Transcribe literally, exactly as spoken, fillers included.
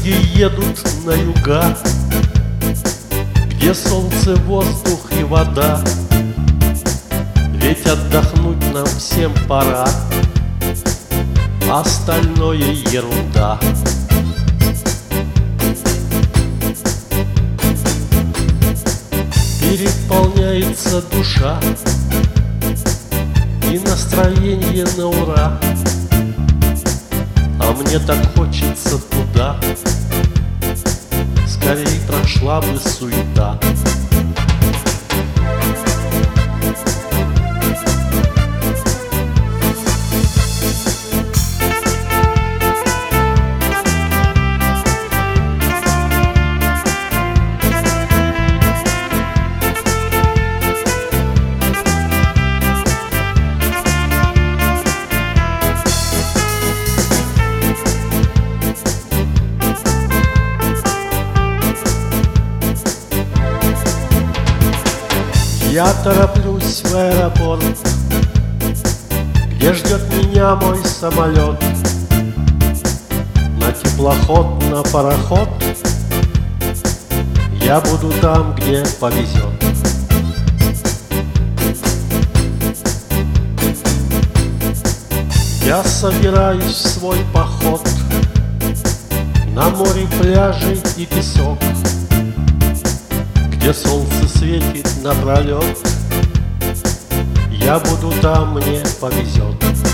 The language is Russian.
Люди едут на юга, где солнце, воздух и вода. Ведь отдохнуть нам всем пора, остальное ерунда. Переполняется душа, и настроение на ура. А мне так хочется туда, скорей прошла бы суета. Я тороплюсь в аэропорт, где ждет меня мой самолет. На теплоход, на пароход, я буду там, где повезет. Я собираюсь в свой поход на море, пляжи и песок, где солнце светит напролет. Я буду там, мне повезет.